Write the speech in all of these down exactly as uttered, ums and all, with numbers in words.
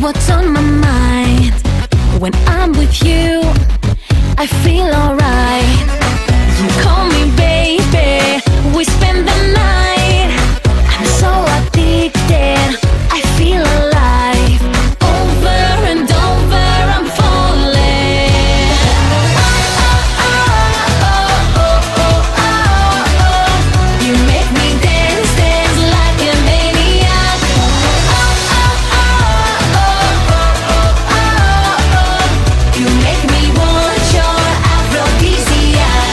what's on my mind. When I'm with you, I feel alright. You call me baby, we spend the night. I'm so addicted, I feel alive. Over and over I'm falling. Oh, oh, oh, oh, oh, oh, oh. You make me dance, dance like a maniac. Oh, oh, oh, oh, oh, oh, oh. You make me want your aphrodisiac.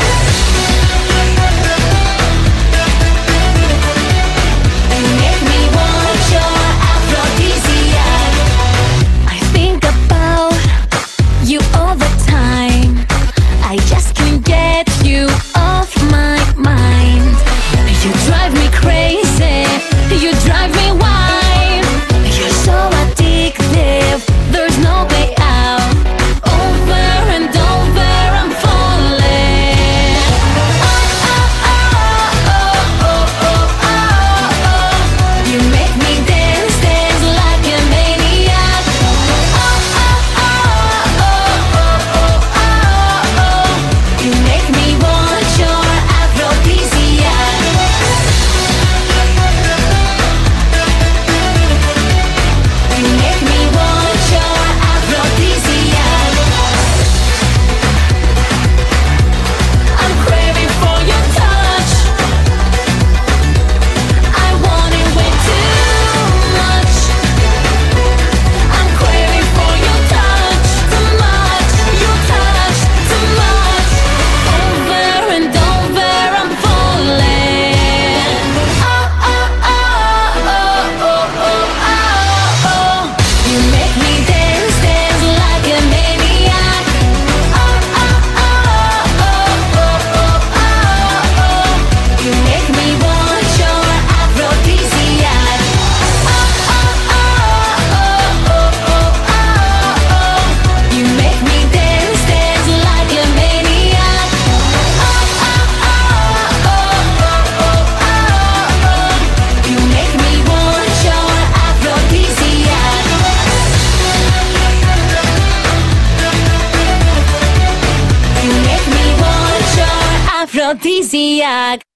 You make me want your aphrodisiac. I think about you all the time. I just can't get you off my mind. You drive me crazy, you drive me wild. You're so addictive, there's no way out. Over and over I'm falling. Oh, oh, oh, oh, oh, oh, oh. You make me dance, dance like a maniac. Oh, oh, oh, oh, oh, oh, oh. You make me want your aphrodisiac. You make me want your aphrodisiac. I'm craving for your touch. I want it way too much. I'm craving for your touch too much. Your touch too much. Over and over I'm falling. Oh, oh, oh, oh, oh, oh, oh, oh. You make me dance, dance like a maniac. Oh, oh, oh, oh, oh, oh, oh. You make me want your aphrodisiac. Oh, oh, oh, oh, oh, oh, oh. You make me dance, dance like a maniac. Oh, oh, oh, oh, oh, oh. You make me want your aphrodisiac. You make me want your aphrodisiac.